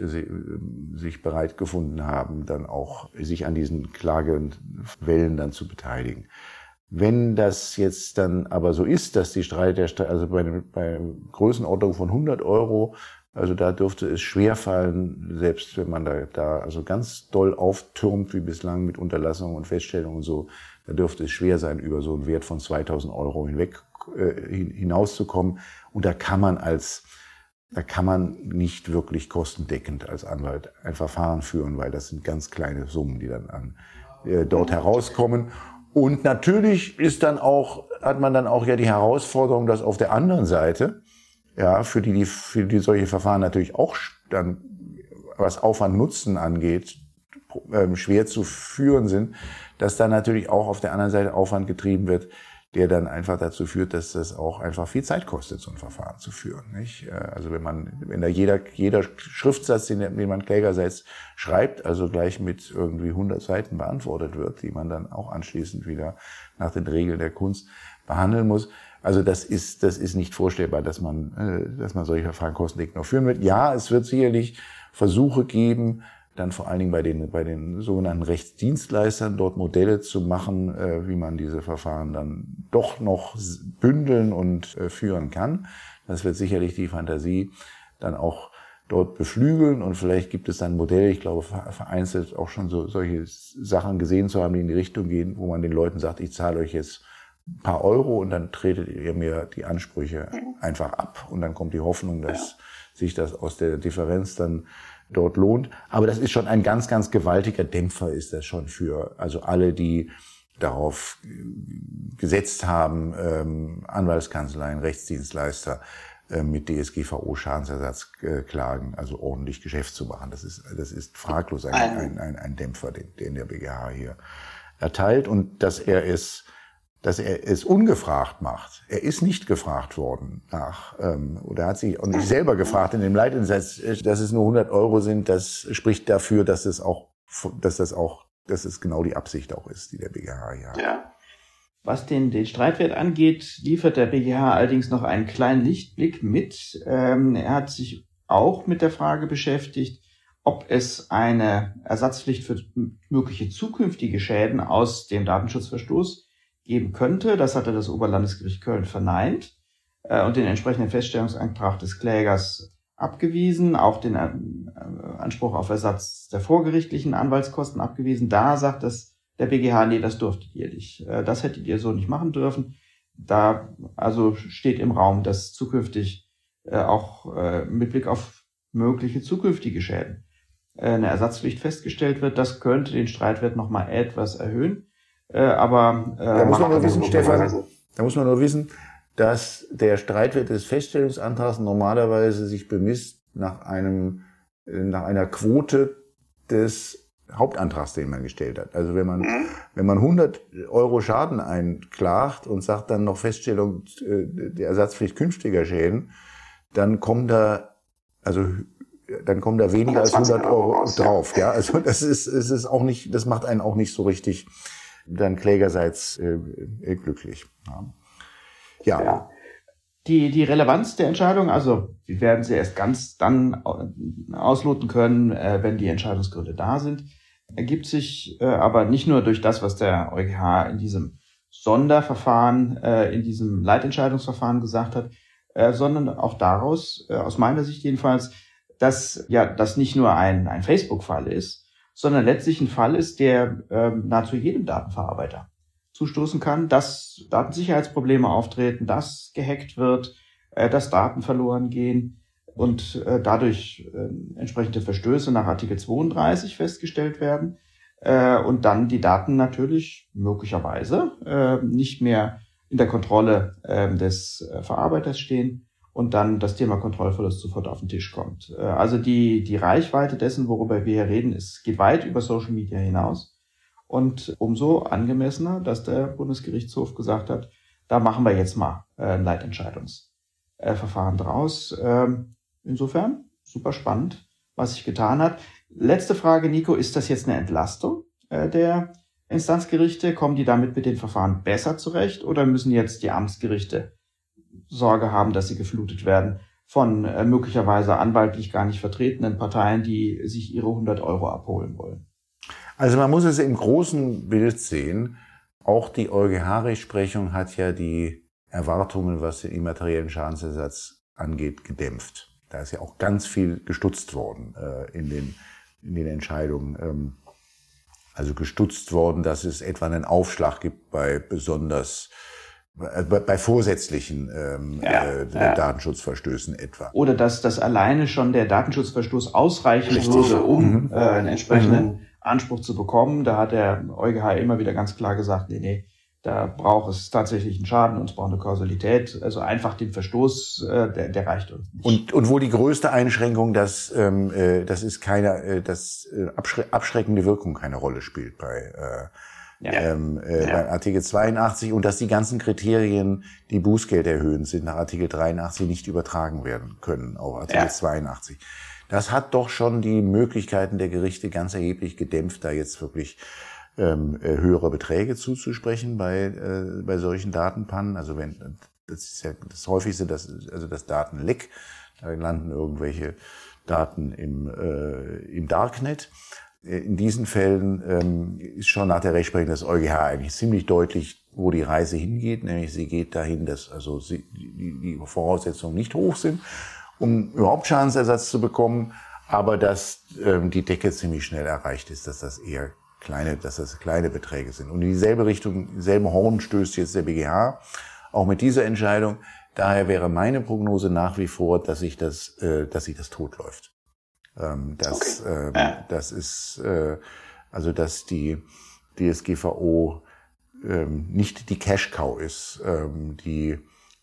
sich bereit gefunden haben, dann auch sich an diesen Klagewellen dann zu beteiligen. Wenn das jetzt dann aber so ist, dass die Streit, also bei, bei Größenordnung von hundert Euro, also da dürfte es schwerfallen, selbst wenn man da, da also ganz doll auftürmt wie bislang mit Unterlassung und Feststellung und so, da dürfte es schwer sein, über so einen Wert von zweitausend Euro hinweg äh, hinauszukommen. Und da kann man als Da kann man nicht wirklich kostendeckend als Anwalt ein Verfahren führen, weil das sind ganz kleine Summen, die dann an, äh, dort herauskommen. Und natürlich ist dann auch, hat man dann auch ja die Herausforderung, dass auf der anderen Seite, ja, für die, die, für die solche Verfahren natürlich auch dann, was Aufwand-Nutzen angeht, äh, schwer zu führen sind, dass dann natürlich auch auf der anderen Seite Aufwand getrieben wird, der dann einfach dazu führt, dass das auch einfach viel Zeit kostet, so ein Verfahren zu führen, nicht? Also wenn man, wenn da jeder, jeder Schriftsatz, den, den man klägerseits schreibt, also gleich mit irgendwie hundert Seiten beantwortet wird, die man dann auch anschließend wieder nach den Regeln der Kunst behandeln muss. Also das ist, das ist nicht vorstellbar, dass man, dass man solche Verfahren kostendeckend noch führen wird. Ja, es wird sicherlich Versuche geben, dann vor allen Dingen bei den, bei den sogenannten Rechtsdienstleistern dort Modelle zu machen, äh, wie man diese Verfahren dann doch noch bündeln und äh, führen kann. Das wird sicherlich die Fantasie dann auch dort beflügeln und vielleicht gibt es dann ein Modell, ich glaube vereinzelt auch schon so solche Sachen gesehen zu haben, die in die Richtung gehen, wo man den Leuten sagt, ich zahle euch jetzt ein paar Euro und dann tretet ihr mir die Ansprüche einfach ab und dann kommt die Hoffnung, dass sich das aus der Differenz dann dort lohnt. Aber das ist schon ein ganz, ganz gewaltiger Dämpfer ist das schon für, also alle, die darauf gesetzt haben, ähm, Anwaltskanzleien, Rechtsdienstleister äh, mit D S G V O-Schadensersatzklagen, äh, also ordentlich Geschäft zu machen. Das ist, das ist fraglos ein, ein, ein, ein Dämpfer, den, den der B G H hier erteilt und dass er es dass er es ungefragt macht. Er ist nicht gefragt worden nach, ähm, oder hat sich auch nicht selber gefragt in dem Leitinsatz, dass es nur hundert Euro sind, das spricht dafür, dass es auch, dass das auch, dass es genau die Absicht auch ist, die der B G H hier hat. Ja. Was den, den Streitwert angeht, liefert der B G H allerdings noch einen kleinen Lichtblick mit. Ähm, er hat sich auch mit der Frage beschäftigt, ob es eine Ersatzpflicht für mögliche zukünftige Schäden aus dem Datenschutzverstoß geben könnte. Das hatte das Oberlandesgericht Köln verneint äh, und den entsprechenden Feststellungsantrag des Klägers abgewiesen, auch den äh, Anspruch auf Ersatz der vorgerichtlichen Anwaltskosten abgewiesen. Da sagt das der B G H, nee, das durftet ihr nicht. Äh, das hättet ihr so nicht machen dürfen. Da also steht im Raum, dass zukünftig äh, auch äh, mit Blick auf mögliche zukünftige Schäden äh, eine Ersatzpflicht festgestellt wird. Das könnte den Streitwert nochmal etwas erhöhen. Äh, aber äh, da muss man nur wissen, Stefan, da muss man nur wissen, dass der Streitwert des Feststellungsantrags normalerweise sich bemisst nach einem nach einer Quote des Hauptantrags, den man gestellt hat. Also wenn man, mhm. wenn man hundert Euro Schaden einklagt und sagt dann noch Feststellung der Ersatzpflicht künftiger Schäden, dann kommen da, also, dann kommen da weniger als hundert Euro drauf, ja. Also das ist, es ist auch nicht, das macht einen auch nicht so richtig dann klägerseits äh, glücklich. Ja. ja. ja. Die, die Relevanz der Entscheidung, also wir werden sie erst ganz dann ausloten können, äh, wenn die Entscheidungsgründe da sind, ergibt sich äh, aber nicht nur durch das, was der EuGH in diesem Sonderverfahren, äh, in diesem Leitentscheidungsverfahren gesagt hat, äh, sondern auch daraus, äh, aus meiner Sicht jedenfalls, dass ja das nicht nur ein, ein Facebook-Fall ist, sondern letztlich ein Fall ist, der äh, nahezu jedem Datenverarbeiter zustoßen kann, dass Datensicherheitsprobleme auftreten, dass gehackt wird, äh, dass Daten verloren gehen und äh, dadurch äh, entsprechende Verstöße nach Artikel zweiunddreißig festgestellt werden äh, und dann die Daten natürlich möglicherweise äh, nicht mehr in der Kontrolle äh, des äh, Verarbeiters stehen und dann das Thema Kontrollverlust sofort auf den Tisch kommt. Äh, also die, die Reichweite dessen, worüber wir hier reden, ist, geht weit über Social Media hinaus. Und umso angemessener, dass der Bundesgerichtshof gesagt hat, da machen wir jetzt mal ein Leitentscheidungsverfahren draus. Insofern super spannend, was sich getan hat. Letzte Frage, Nico, ist das jetzt eine Entlastung der Instanzgerichte? Kommen die damit mit den Verfahren besser zurecht oder müssen jetzt die Amtsgerichte Sorge haben, dass sie geflutet werden von möglicherweise anwaltlich gar nicht vertretenen Parteien, die sich ihre hundert Euro abholen wollen? Also man muss es im großen Bild sehen. Auch die EuGH-Rechtsprechung hat ja die Erwartungen, was den immateriellen Schadensersatz angeht, gedämpft. Da ist ja auch ganz viel gestutzt worden äh, in den in den Entscheidungen. Ähm, also gestutzt worden, dass es etwa einen Aufschlag gibt bei besonders äh, bei, bei vorsätzlichen ähm, ja, äh, ja. Datenschutzverstößen etwa. Oder dass das alleine schon der Datenschutzverstoß ausreichen Richtig. würde, um mhm. äh, einen entsprechenden mhm. Anspruch zu bekommen. Da hat der EuGH immer wieder ganz klar gesagt, nee, nee, da braucht es tatsächlich einen Schaden und es braucht eine Kausalität. Also einfach den Verstoß, äh, der, der reicht uns nicht. Und, und wo die größte Einschränkung, dass, ähm, äh, das ist keine, äh, dass äh, abschre- abschreckende Wirkung keine Rolle spielt bei, äh, ja. ähm, äh, ja. bei Artikel zweiundachtzig und dass die ganzen Kriterien, die Bußgeld erhöhen sind, nach Artikel dreiundachtzig nicht übertragen werden können auf Artikel ja. zweiundachtzig. Das hat doch schon die Möglichkeiten der Gerichte ganz erheblich gedämpft, da jetzt wirklich ähm, höhere Beträge zuzusprechen bei äh, bei solchen Datenpannen. Also wenn das ist ja das häufigste, das also das Datenleck, da landen irgendwelche Daten im äh, im Darknet. In diesen Fällen ähm, ist schon nach der Rechtsprechung des EuGH eigentlich ziemlich deutlich, wo die Reise hingeht, nämlich sie geht dahin, dass also sie, die, die Voraussetzungen nicht hoch sind, um überhaupt Schadensersatz zu bekommen, aber dass ähm, die Decke ziemlich schnell erreicht ist, dass das eher kleine, dass das kleine Beträge sind. Und in dieselbe Richtung, dieselben Horn stößt jetzt der B G H, auch mit dieser Entscheidung. Daher wäre meine Prognose nach wie vor, dass sich das, äh, dass sich das totläuft. Ähm, das, okay. ähm, das ist, äh, also dass die D S G V O ähm, nicht die Cash-Cow ist, ähm, die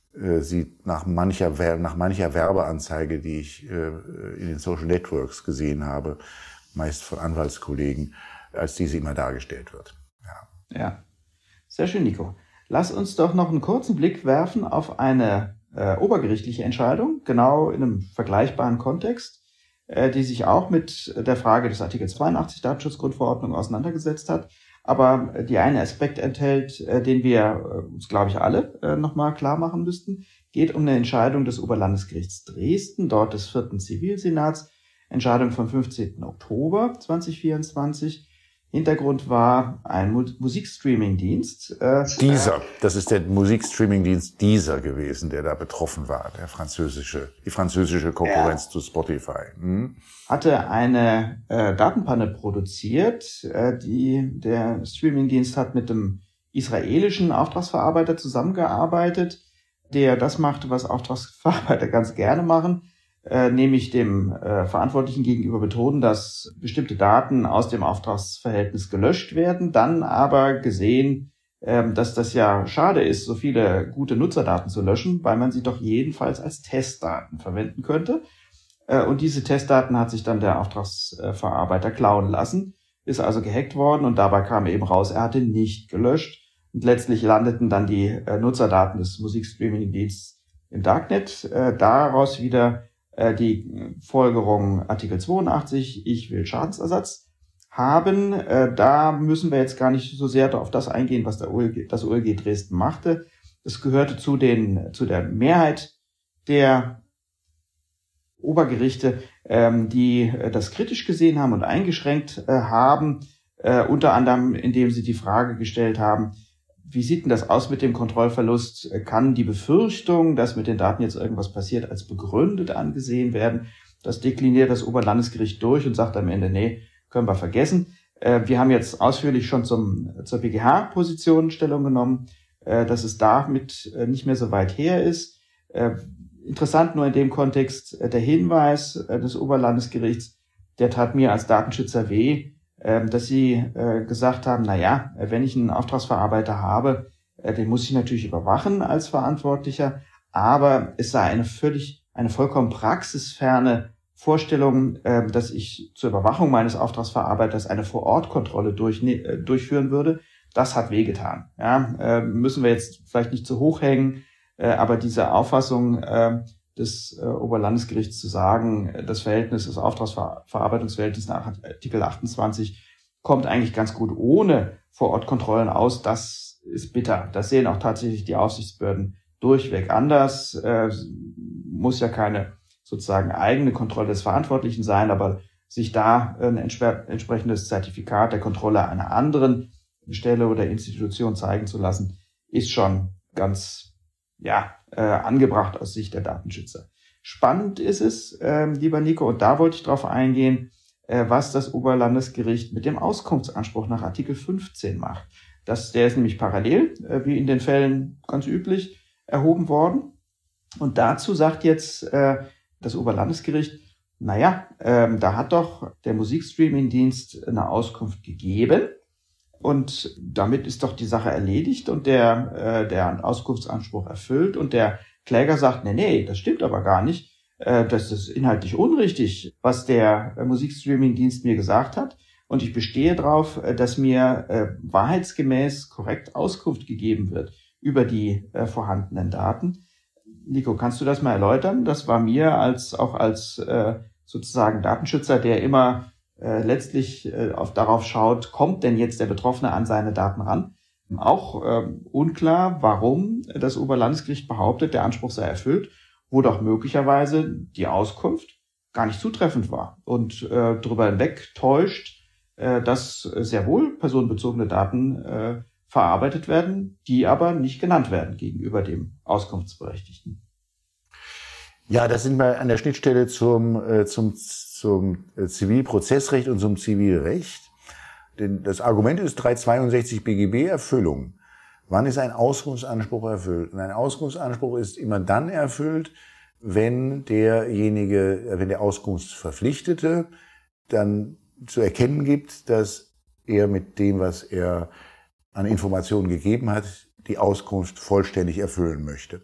sie nach mancher, nach mancher Werbeanzeige, die ich in den Social Networks gesehen habe, meist von Anwaltskollegen, als diese immer dargestellt wird. Ja, ja. Sehr schön, Nico. Lass uns doch noch einen kurzen Blick werfen auf eine äh, obergerichtliche Entscheidung, genau in einem vergleichbaren Kontext, äh, die sich auch mit der Frage des Artikel zweiundachtzig Datenschutzgrundverordnung auseinandergesetzt hat, aber die einen Aspekt enthält, äh, den wir uns, glaube ich, alle äh, nochmal klar machen müssten. Geht um eine Entscheidung des Oberlandesgerichts Dresden, dort des vierten Zivilsenats, Entscheidung vom fünfzehnten Oktober zweitausendvierundzwanzig. Hintergrund war ein Mu- Musikstreaming-Dienst. Äh, Deezer, das ist der Musikstreaming-Dienst Deezer gewesen, der da betroffen war, der französische, die französische Konkurrenz ja. zu Spotify. Hm? Hatte eine äh, Datenpanne produziert, äh, die der Streaming-Dienst hat mit dem israelischen Auftragsverarbeiter zusammengearbeitet, der das machte, was Auftragsverarbeiter ganz gerne machen, äh, nämlich dem äh, Verantwortlichen gegenüber betonen, dass bestimmte Daten aus dem Auftragsverhältnis gelöscht werden, dann aber gesehen, äh, dass das ja schade ist, so viele gute Nutzerdaten zu löschen, weil man sie doch jedenfalls als Testdaten verwenden könnte. Äh, und diese Testdaten hat sich dann der Auftragsverarbeiter klauen lassen. ist also gehackt worden und dabei kam eben raus, er hatte nicht gelöscht. Und letztlich landeten dann die äh, Nutzerdaten des Musikstreaming-Dienstes im Darknet. Äh, daraus wieder äh, die Folgerung Artikel zweiundachtzig, ich will Schadensersatz haben. Äh, da müssen wir jetzt gar nicht so sehr auf das eingehen, was der O L G, das O L G Dresden machte. Es gehörte zu den zu der Mehrheit der Obergerichte, ähm, die äh, das kritisch gesehen haben und eingeschränkt äh, haben, äh, unter anderem, indem sie die Frage gestellt haben, wie sieht denn das aus mit dem Kontrollverlust? Kann die Befürchtung, dass mit den Daten jetzt irgendwas passiert, als begründet angesehen werden? Das dekliniert das Oberlandesgericht durch und sagt am Ende, nee, können wir vergessen. Äh, wir haben jetzt ausführlich schon zum, zur B G H-Position Stellung genommen, äh, dass es damit äh, nicht mehr so weit her ist. Äh, Interessant nur in dem Kontext äh, der Hinweis äh, des Oberlandesgerichts, der tat mir als Datenschützer weh, äh, dass sie äh, gesagt haben, na ja, wenn ich einen Auftragsverarbeiter habe, äh, den muss ich natürlich überwachen als Verantwortlicher, aber es sei eine völlig, eine vollkommen praxisferne Vorstellung, äh, dass ich zur Überwachung meines Auftragsverarbeiters eine Vorortkontrolle durch, äh, durchführen würde. Das hat wehgetan. Ja, äh, müssen wir jetzt vielleicht nicht zu hoch hängen, aber diese Auffassung äh, des äh, Oberlandesgerichts zu sagen, das Verhältnis, das Auftragsverarbeitungsverhältnis nach Artikel achtundzwanzig kommt eigentlich ganz gut ohne Vorortkontrollen aus, das ist bitter. Das sehen auch tatsächlich die Aufsichtsbehörden durchweg anders. Äh, muss ja keine sozusagen eigene Kontrolle des Verantwortlichen sein, aber sich da ein entsp- entsprechendes Zertifikat der Kontrolle einer anderen Stelle oder Institution zeigen zu lassen, ist schon ganz ja, äh, angebracht aus Sicht der Datenschützer. Spannend ist es, äh, lieber Nico, und da wollte ich drauf eingehen, äh, was das Oberlandesgericht mit dem Auskunftsanspruch nach Artikel fünfzehn macht. Das, der ist nämlich parallel, äh, wie in den Fällen ganz üblich, erhoben worden. Und dazu sagt jetzt äh, das Oberlandesgericht, naja, äh, da hat doch der Musikstreaming-Dienst eine Auskunft gegeben, und damit ist doch die Sache erledigt und der, äh, der Auskunftsanspruch erfüllt und der Kläger sagt, nee, nee, das stimmt aber gar nicht. Äh, das ist inhaltlich unrichtig, was der äh, Musikstreaming-Dienst mir gesagt hat. Und ich bestehe darauf, äh, dass mir äh, wahrheitsgemäß korrekt Auskunft gegeben wird über die äh, vorhandenen Daten. Nico, kannst du das mal erläutern? Das war mir als auch als äh, sozusagen Datenschützer, der immer Äh, letztlich äh, auf, darauf schaut, kommt denn jetzt der Betroffene an seine Daten ran? Auch äh, unklar, warum das Oberlandesgericht behauptet, der Anspruch sei erfüllt, wo doch möglicherweise die Auskunft gar nicht zutreffend war und äh, darüber hinweg täuscht, äh, dass sehr wohl personenbezogene Daten äh, verarbeitet werden, die aber nicht genannt werden gegenüber dem Auskunftsberechtigten. Ja, das sind wir an der Schnittstelle zum, äh, zum, zum Zivilprozessrecht und zum Zivilrecht. Denn das Argument ist dreihundertzweiundsechzig B G B Erfüllung. Wann ist ein Auskunftsanspruch erfüllt? Und ein Auskunftsanspruch ist immer dann erfüllt, wenn derjenige, wenn der Auskunftsverpflichtete dann zu erkennen gibt, dass er mit dem, was er an Informationen gegeben hat, die Auskunft vollständig erfüllen möchte.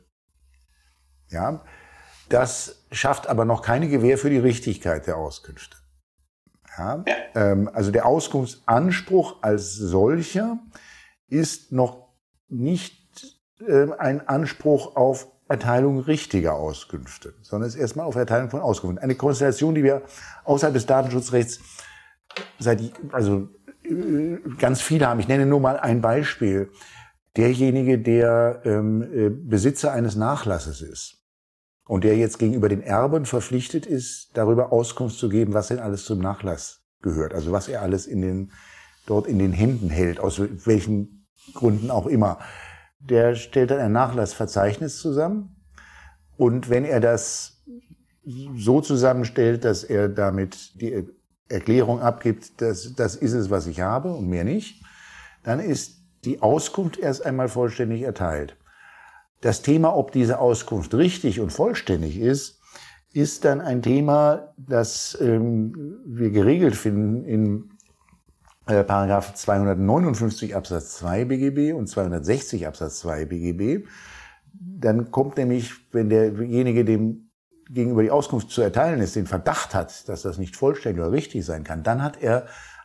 Ja. Das schafft aber noch keine Gewähr für die Richtigkeit der Auskünfte. Ja, ähm, also der Auskunftsanspruch als solcher ist noch nicht äh, ein Anspruch auf Erteilung richtiger Auskünfte, sondern ist erstmal auf Erteilung von Auskünften. Eine Konstellation, die wir außerhalb des Datenschutzrechts seit, also äh, ganz viele haben. Ich nenne nur mal ein Beispiel. Derjenige, der ähm, äh, Besitzer eines Nachlasses ist und der jetzt gegenüber den Erben verpflichtet ist, darüber Auskunft zu geben, was denn alles zum Nachlass gehört. Also was er alles in den, dort in den Händen hält, aus welchen Gründen auch immer. Der stellt dann ein Nachlassverzeichnis zusammen. Und wenn er das so zusammenstellt, dass er damit die Erklärung abgibt, dass das ist es, was ich habe und mehr nicht, dann ist die Auskunft erst einmal vollständig erteilt. Das Thema, ob diese Auskunft richtig und vollständig ist, ist dann ein Thema, das ähm, wir geregelt finden in äh, Paragraph zweihundertneunundfünfzig Absatz zwei B G B und zweihundertsechzig Absatz zwei B G B. Dann kommt nämlich, wenn derjenige, dem gegenüber die Auskunft zu erteilen ist, den Verdacht hat, dass das nicht vollständig oder richtig sein kann, dann hat er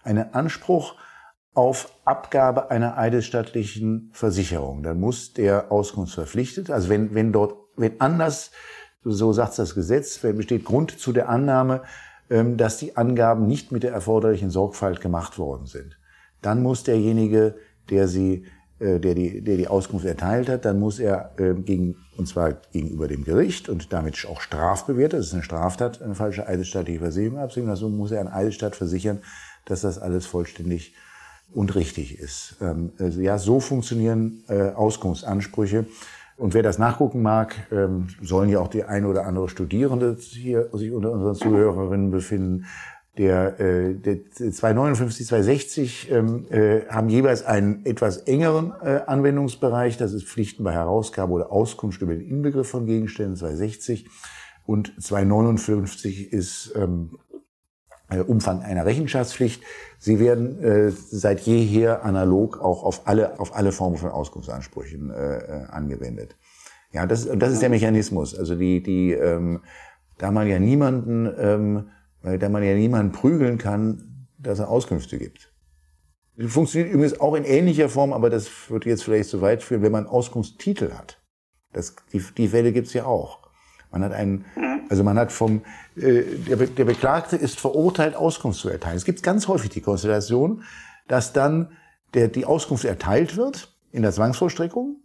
einen Anspruch auf Abgabe einer eidesstattlichen Versicherung. Dann muss der Auskunftsverpflichtete, also wenn, wenn dort, wenn anders, so sagt das Gesetz, besteht Grund zu der Annahme, dass die Angaben nicht mit der erforderlichen Sorgfalt gemacht worden sind, dann muss derjenige, der sie, der die, der die Auskunft erteilt hat, dann muss er gegen, und zwar gegenüber dem Gericht und damit auch strafbewertet, das ist eine Straftat, eine falsche eidesstattliche Versicherung abzugeben, also muss er an Eidesstatt versichern, dass das alles vollständig und richtig ist. Also ja, so funktionieren äh, Auskunftsansprüche. Und wer das nachgucken mag, ähm, sollen ja auch die eine oder andere Studierende hier sich unter unseren Zuhörerinnen befinden. Der, äh, der zweihundertneunundfünfzig, zweihundertsechzig ähm, äh, haben jeweils einen etwas engeren äh, Anwendungsbereich. Das ist Pflichten bei Herausgabe oder Auskunft über den Inbegriff von Gegenständen, zweihundertsechzig. Und zweihundertneunundfünfzig ist ähm, Umfang einer Rechenschaftspflicht. Sie werden äh, seit jeher analog auch auf alle auf alle Formen von Auskunftsansprüchen äh, angewendet. Ja, das das ist der Mechanismus. Also die die ähm, da man ja niemanden ähm, da man ja niemanden prügeln kann, dass er Auskünfte gibt. Das funktioniert übrigens auch in ähnlicher Form, aber das würde jetzt vielleicht zu weit führen, wenn man Auskunftstitel hat. Das die die Fälle gibt's ja auch. Man hat einen, also man hat vom, äh, der, Be- der Beklagte ist verurteilt, Auskunft zu erteilen. Es gibt ganz häufig die Konstellation, dass dann der, die Auskunft erteilt wird in der Zwangsvollstreckung,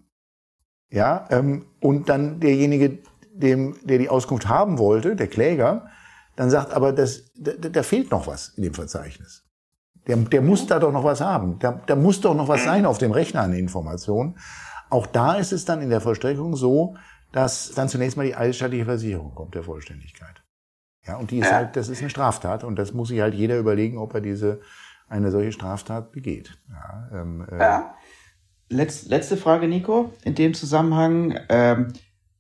ja, ähm, und dann derjenige, dem, der die Auskunft haben wollte, der Kläger, dann sagt, aber das, da, da fehlt noch was in dem Verzeichnis. Der, der muss da doch noch was haben. Da, da muss doch noch was sein auf dem Rechner an Informationen. Auch da ist es dann in der Vollstreckung so, dass dann zunächst mal die eidesstattliche Versicherung kommt, der Vollständigkeit. Ja, und die ist halt, das ist eine Straftat und das muss sich halt jeder überlegen, ob er diese, eine solche Straftat begeht. Ja, ähm, äh, ja. Letz, letzte Frage, Nico, in dem Zusammenhang. Ähm,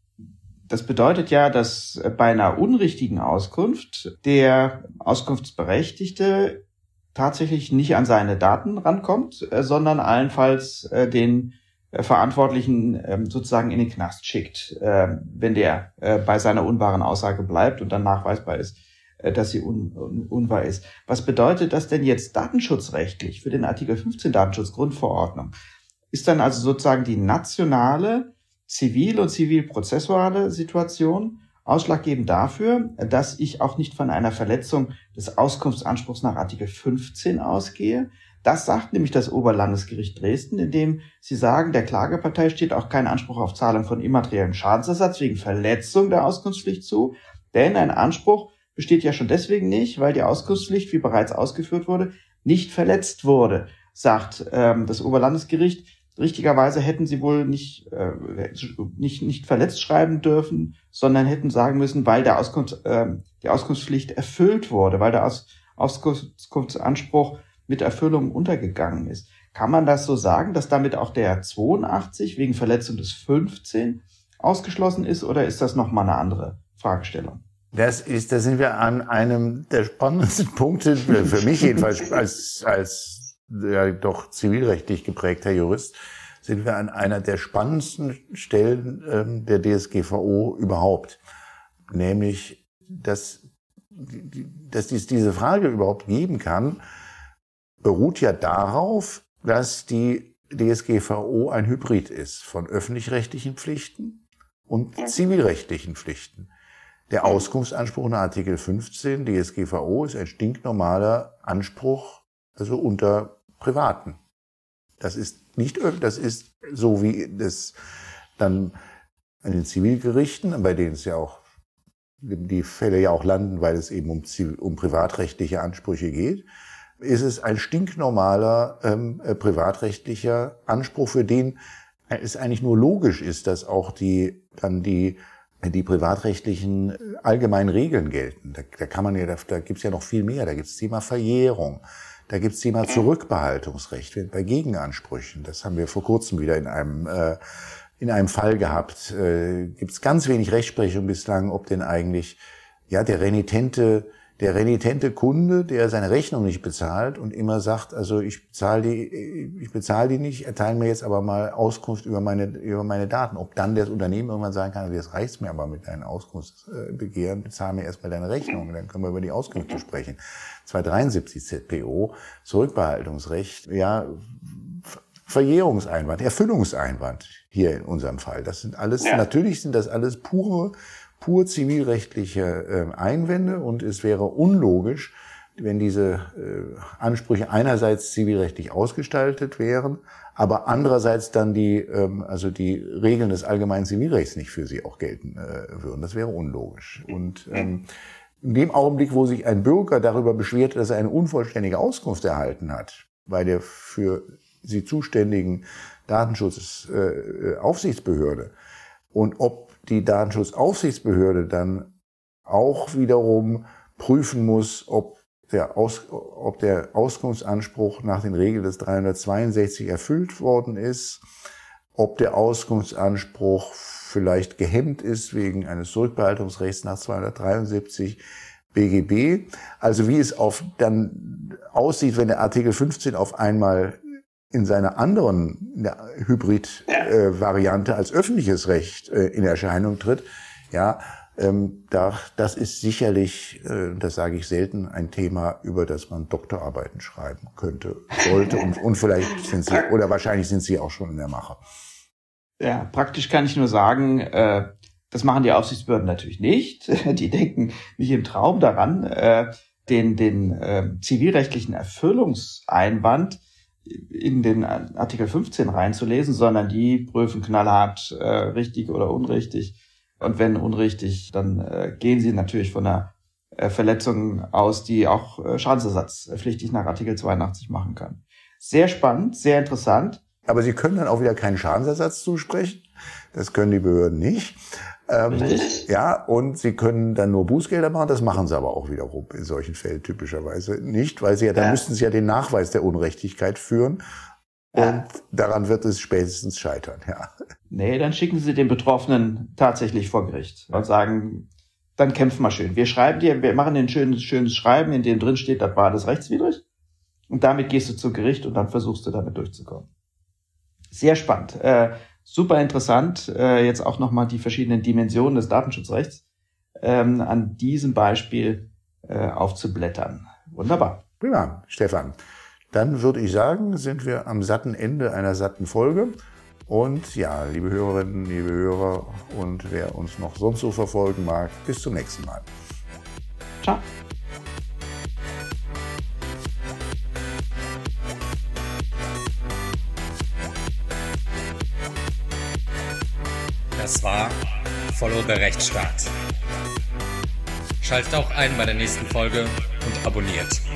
das bedeutet ja, dass bei einer unrichtigen Auskunft der Auskunftsberechtigte tatsächlich nicht an seine Daten rankommt, äh, sondern allenfalls äh, den Verantwortlichen ähm, sozusagen in den Knast schickt, äh, wenn der äh, bei seiner unwahren Aussage bleibt und dann nachweisbar ist, äh, dass sie un- un- unwahr ist. Was bedeutet das denn jetzt datenschutzrechtlich für den Artikel fünfzehn Datenschutzgrundverordnung? Ist dann also sozusagen die nationale zivil- und zivilprozessuale Situation ausschlaggebend dafür, dass ich auch nicht von einer Verletzung des Auskunftsanspruchs nach Artikel fünfzehn ausgehe? Das sagt nämlich das Oberlandesgericht Dresden, indem sie sagen, der Klagepartei steht auch kein Anspruch auf Zahlung von immateriellem Schadensersatz wegen Verletzung der Auskunftspflicht zu, denn ein Anspruch besteht ja schon deswegen nicht, weil die Auskunftspflicht, wie bereits ausgeführt wurde, nicht verletzt wurde, sagt ähm, das Oberlandesgericht. Richtigerweise hätten sie wohl nicht, äh, nicht, nicht verletzt schreiben dürfen, sondern hätten sagen müssen, weil der Auskunft, äh, die Auskunftspflicht erfüllt wurde, weil der Aus, Auskunftsanspruch mit Erfüllung untergegangen ist. Kann man das so sagen, dass damit auch der zweiundachtzig wegen Verletzung des fünfzehn ausgeschlossen ist, oder ist das nochmal eine andere Fragestellung? Das ist, da sind wir an einem der spannendsten Punkte, für mich jedenfalls als, als ja, doch zivilrechtlich geprägter Jurist, sind wir an einer der spannendsten Stellen ähm, der D S G V O überhaupt. Nämlich, dass, dass es diese Frage überhaupt geben kann, beruht ja darauf, dass die D S G V O ein Hybrid ist von öffentlich-rechtlichen Pflichten und zivilrechtlichen Pflichten. Der Auskunftsanspruch nach Artikel fünfzehn D S G V O ist ein stinknormaler Anspruch, also unter Privaten. Das ist nicht, das ist so wie das dann an den Zivilgerichten, bei denen es ja auch die Fälle ja auch landen, weil es eben um, um privatrechtliche Ansprüche geht, ist es ein stinknormaler ähm, äh, privatrechtlicher Anspruch, für den es eigentlich nur logisch ist, dass auch die dann die die privatrechtlichen allgemeinen Regeln gelten. Da, da kann man ja, da, da gibt's ja noch viel mehr. Da gibt's Thema Verjährung, da gibt's Thema Zurückbehaltungsrecht bei Gegenansprüchen. Das haben wir vor kurzem wieder in einem äh, in einem Fall gehabt. Äh, gibt's ganz wenig Rechtsprechung bislang, ob denn eigentlich ja der Renitente der renitente Kunde, der seine Rechnung nicht bezahlt und immer sagt, also ich bezahle die, ich bezahle die nicht, erteilen mir jetzt aber mal Auskunft über meine, über meine Daten. Ob dann das Unternehmen irgendwann sagen kann, jetzt reicht's mir aber mit deinen Auskunftsbegehren, bezahl mir erstmal deine Rechnung, dann können wir über die Auskünfte sprechen. zweihundertdreiundsiebzig Z P O, Zurückbehaltungsrecht, ja, Verjährungseinwand, Erfüllungseinwand hier in unserem Fall. Das sind alles, ja. Natürlich sind das alles pure pur zivilrechtliche äh, Einwände und es wäre unlogisch, wenn diese äh, Ansprüche einerseits zivilrechtlich ausgestaltet wären, aber andererseits dann die ähm, also die Regeln des allgemeinen Zivilrechts nicht für sie auch gelten äh, würden. Das wäre unlogisch. Und ähm, in dem Augenblick, wo sich ein Bürger darüber beschwert, dass er eine unvollständige Auskunft erhalten hat, bei der für sie zuständigen Datenschutzaufsichtsbehörde äh, und ob die Datenschutzaufsichtsbehörde dann auch wiederum prüfen muss, ob der, Aus, ob der Auskunftsanspruch nach den Regeln des dreihundertzweiundsechzig erfüllt worden ist, ob der Auskunftsanspruch vielleicht gehemmt ist wegen eines Zurückbehaltungsrechts nach zweihundertdreiundsiebzig B G B. Also wie es auf dann aussieht, wenn der Artikel fünfzehn auf einmal in seiner anderen in der Hybrid-Variante äh, als öffentliches Recht äh, in Erscheinung tritt, ja, ähm, da, das ist sicherlich, äh, das sage ich selten, ein Thema, über das man Doktorarbeiten schreiben könnte, sollte und, und vielleicht sind sie, oder wahrscheinlich sind sie auch schon in der Mache. Ja, praktisch kann ich nur sagen, äh, das machen die Aufsichtsbehörden natürlich nicht. Die denken nicht im Traum daran, äh, den, den äh, zivilrechtlichen Erfüllungseinwand in den Artikel fünfzehn reinzulesen, sondern die prüfen knallhart äh, richtig oder unrichtig. Und wenn unrichtig, dann äh, gehen sie natürlich von einer äh, Verletzung aus, die auch äh, schadensersatzpflichtig nach Artikel zweiundachtzig machen kann. Sehr spannend, sehr interessant. Aber sie können dann auch wieder keinen Schadensersatz zusprechen. Das können die Behörden nicht. Ähm, ja, und sie können dann nur Bußgelder machen. Das machen sie aber auch wiederum in solchen Fällen typischerweise nicht, weil sie ja, dann ja. müssten sie ja den Nachweis der Unrechtigkeit führen. Und ja. daran wird es spätestens scheitern, ja. Nee, dann schicken sie den Betroffenen tatsächlich vor Gericht und sagen, dann kämpf mal schön. Wir schreiben dir, wir machen ein schönes, schönes Schreiben, in dem drin steht, das war alles rechtswidrig. Und damit gehst du zu Gericht und dann versuchst du damit durchzukommen. Sehr spannend. Äh, super interessant, äh, jetzt auch nochmal die verschiedenen Dimensionen des Datenschutzrechts ähm, an diesem Beispiel äh, aufzublättern. Wunderbar. Prima, Stefan. Dann würde ich sagen, sind wir am satten Ende einer satten Folge. Und ja, liebe Hörerinnen, liebe Hörer und wer uns noch sonst so verfolgen mag, bis zum nächsten Mal. Ciao. Das war Follow the Rechtsstaat. Schaltet auch ein bei der nächsten Folge und abonniert.